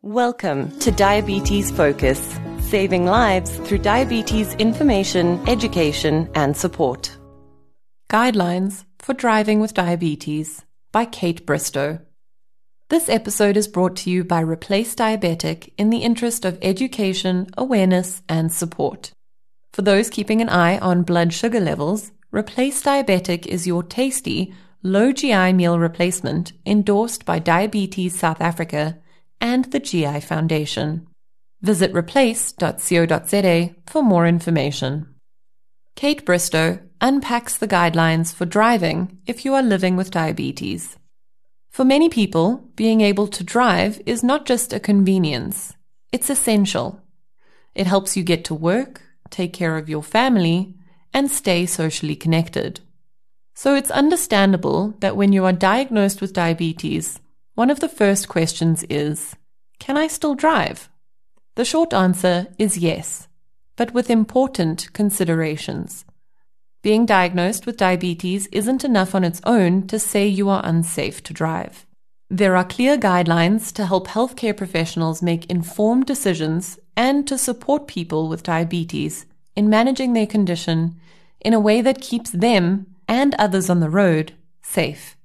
Welcome to Diabetes Focus, saving lives through diabetes information, education, and support. Guidelines for Driving with Diabetes by Kate Bristow. This episode is brought to you by Replace Diabetic in the interest of education, awareness, and support. For those keeping an eye on blood sugar levels, Replace Diabetic is your tasty, low GI meal replacement endorsed by Diabetes South Africa and the GI Foundation. Visit replace.co.za for more information. Kate Bristow unpacks the guidelines for driving if you are living with diabetes. For many people, being able to drive is not just a convenience, it's essential. It helps you get to work, take care of your family, and stay socially connected. So it's understandable that when you are diagnosed with diabetes, one of the first questions is, can I still drive? The short answer is yes, but with important considerations. Being diagnosed with diabetes isn't enough on its own to say you are unsafe to drive. There are clear guidelines to help healthcare professionals make informed decisions and to support people with diabetes in managing their condition in a way that keeps them and others on the road safe.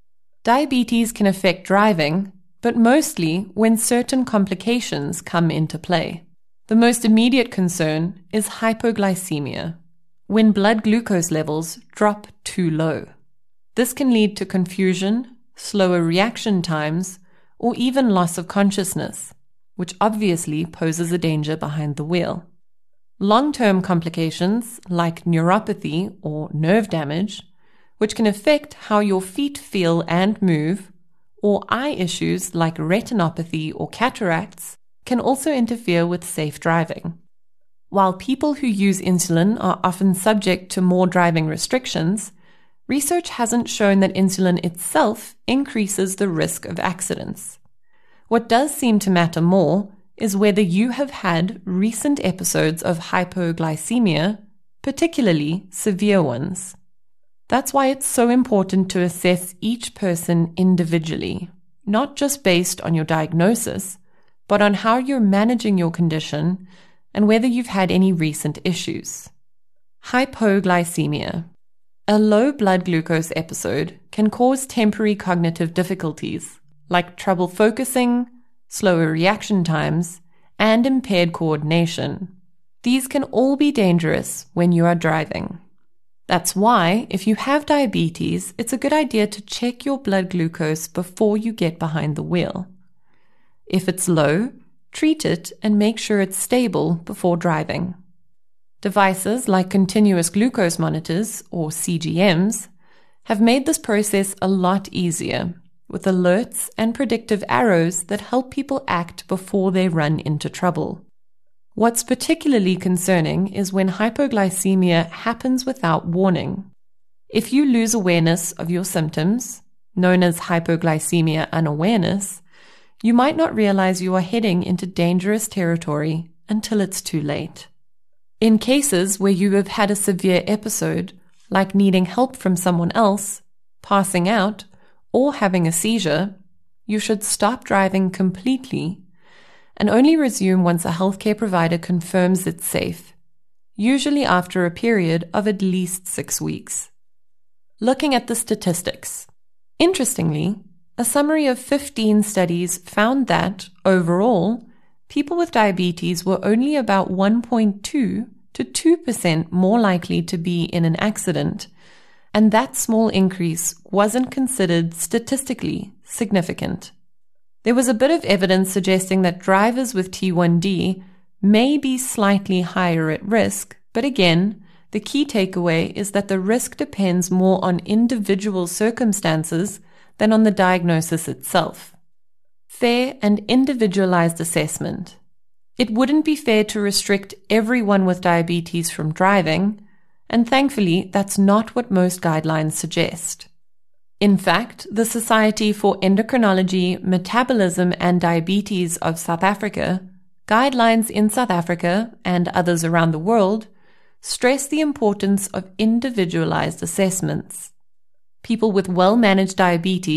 Diabetes can affect driving, but mostly when certain complications come into play. The most immediate concern is hypoglycemia, when blood glucose levels drop too low. This can lead to confusion, slower reaction times, or even loss of consciousness, which obviously poses a danger behind the wheel. Long-term complications like neuropathy or nerve damage, which can affect how your feet feel and move, or eye issues like retinopathy or cataracts, can also interfere with safe driving. While people who use insulin are often subject to more driving restrictions, research hasn't shown that insulin itself increases the risk of accidents. What does seem to matter more is whether you have had recent episodes of hypoglycemia, particularly severe ones. That's why it's so important to assess each person individually, not just based on your diagnosis, but on how you're managing your condition and whether you've had any recent issues. Hypoglycemia. A low blood glucose episode can cause temporary cognitive difficulties, like trouble focusing, slower reaction times, and impaired coordination. These can all be dangerous when you are driving. That's why, if you have diabetes, it's a good idea to check your blood glucose before you get behind the wheel. If it's low, treat it and make sure it's stable before driving. Devices like continuous glucose monitors, or CGMs, have made this process a lot easier, with alerts and predictive arrows that help people act before they run into trouble. What's particularly concerning is when hypoglycemia happens without warning. If you lose awareness of your symptoms, known as hypoglycemia unawareness, you might not realize you are heading into dangerous territory until it's too late. In cases where you have had a severe episode, like needing help from someone else, passing out, or having a seizure, you should stop driving completely and only resume once a healthcare provider confirms it's safe, usually after a period of at least 6 weeks. Looking at the statistics. Interestingly, a summary of 15 studies found that, overall, people with diabetes were only about 1.2 to 2% more likely to be in an accident, and that small increase wasn't considered statistically significant. There was a bit of evidence suggesting that drivers with T1D may be slightly higher at risk, but again, the key takeaway is that the risk depends more on individual circumstances than on the diagnosis itself. Fair and individualized assessment. It wouldn't be fair to restrict everyone with diabetes from driving, and thankfully, that's not what most guidelines suggest. In fact, the Society for Endocrinology, Metabolism and Diabetes of South Africa, guidelines in South Africa and others around the world, stress the importance of individualized assessments. People with well-managed diabetes,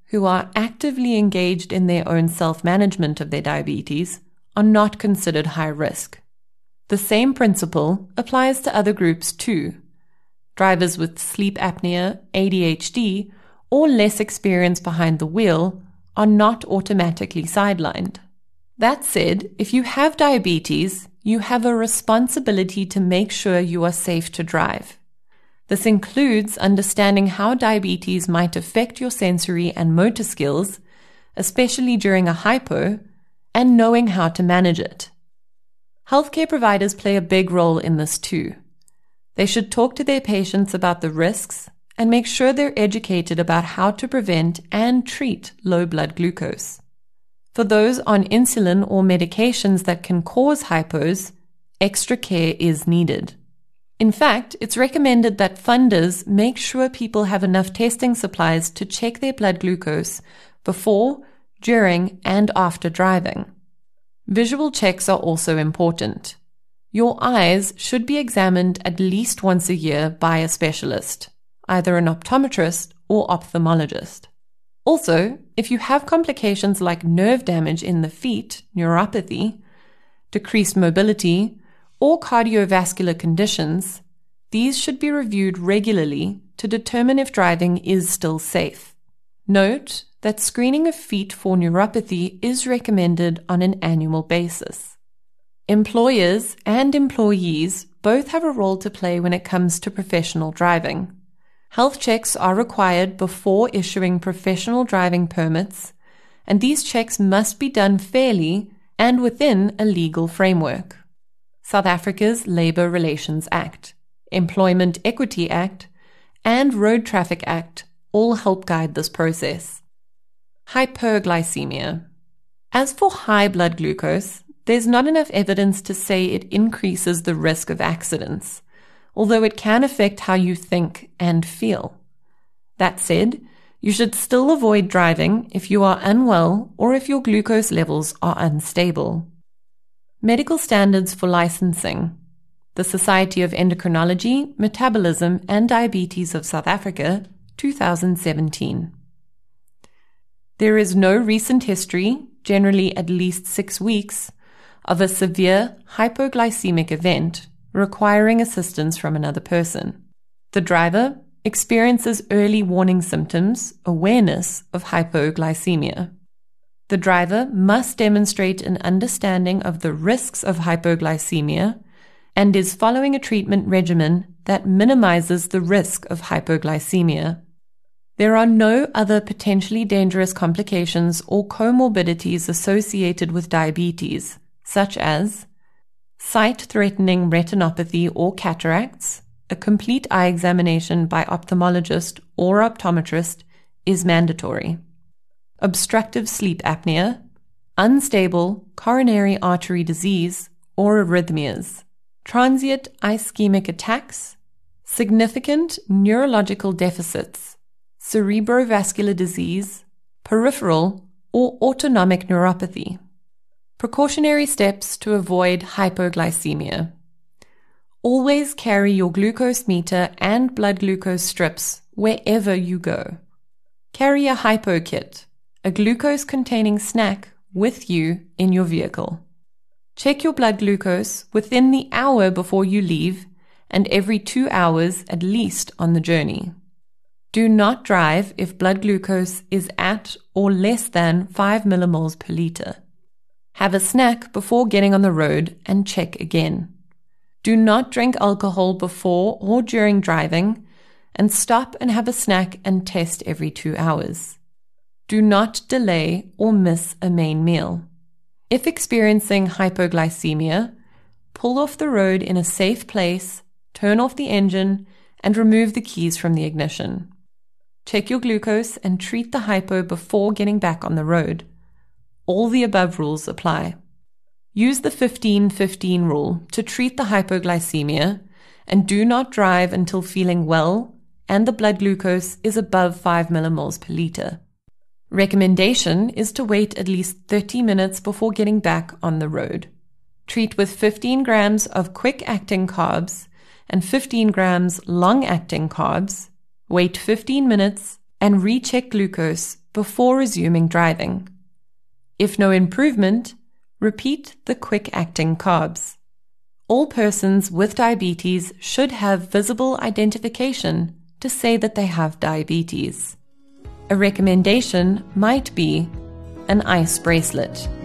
who are actively engaged in their own self-management of their diabetes are not considered high risk. The same principle applies to other groups too. Drivers with sleep apnea, ADHD, or less experience behind the wheel are not automatically sidelined. That said, if you have diabetes, you have a responsibility to make sure you are safe to drive. This includes understanding how diabetes might affect your sensory and motor skills, especially during a hypo, and knowing how to manage it. Healthcare providers play a big role in this too. They should talk to their patients about the risks and make sure they're educated about how to prevent and treat low blood glucose. For those on insulin or medications that can cause hypos, extra care is needed. In fact, it's recommended that funders make sure people have enough testing supplies to check their blood glucose before, during, and after driving. Visual checks are also important. Your eyes should be examined at least once a year by a specialist, either an optometrist or ophthalmologist. Also, if you have complications like nerve damage in the feet, neuropathy, decreased mobility, or cardiovascular conditions, these should be reviewed regularly to determine if driving is still safe. Note that screening of feet for neuropathy is recommended on an annual basis. Employers and employees both have a role to play when it comes to professional driving. Health checks are required before issuing professional driving permits, and these checks must be done fairly and within a legal framework. South Africa's Labour Relations Act, Employment Equity Act, and Road Traffic Act all help guide this process. Hyperglycemia. As for high blood glucose, there's not enough evidence to say it increases the risk of accidents, although it can affect how you think and feel. That said, you should still avoid driving if you are unwell or if your glucose levels are unstable. Medical standards for licensing. The Society of Endocrinology, Metabolism and Diabetes of South Africa, 2017. There is no recent history, generally at least 6 weeks, of a severe hypoglycemic event requiring assistance from another person. The driver experiences early warning symptoms, awareness of hypoglycemia. The driver must demonstrate an understanding of the risks of hypoglycemia and is following a treatment regimen that minimizes the risk of hypoglycemia. There are no other potentially dangerous complications or comorbidities associated with diabetes, such as sight-threatening retinopathy or cataracts. A complete eye examination by ophthalmologist or optometrist is mandatory. Obstructive sleep apnea, unstable coronary artery disease or arrhythmias, transient ischemic attacks, significant neurological deficits, cerebrovascular disease, peripheral or autonomic neuropathy. Precautionary steps to avoid hypoglycemia. Always carry your glucose meter and blood glucose strips wherever you go. Carry a hypo kit, a glucose-containing snack, with you in your vehicle. Check your blood glucose within the hour before you leave and every 2 hours at least on the journey. Do not drive if blood glucose is at or less than 5 millimoles per liter. Have a snack before getting on the road and check again. Do not drink alcohol before or during driving, and stop and have a snack and test every 2 hours. Do not delay or miss a main meal. If experiencing hypoglycemia, pull off the road in a safe place, turn off the engine, and remove the keys from the ignition. Check your glucose and treat the hypo before getting back on the road. All the above rules apply. Use the 15-15 rule to treat the hypoglycemia and do not drive until feeling well and the blood glucose is above 5 millimoles per liter. Recommendation is to wait at least 30 minutes before getting back on the road. Treat with 15 grams of quick-acting carbs and 15 grams long-acting carbs. Wait 15 minutes and recheck glucose before resuming driving. If no improvement, repeat the quick-acting carbs. All persons with diabetes should have visible identification to say that they have diabetes. A recommendation might be an ICE bracelet.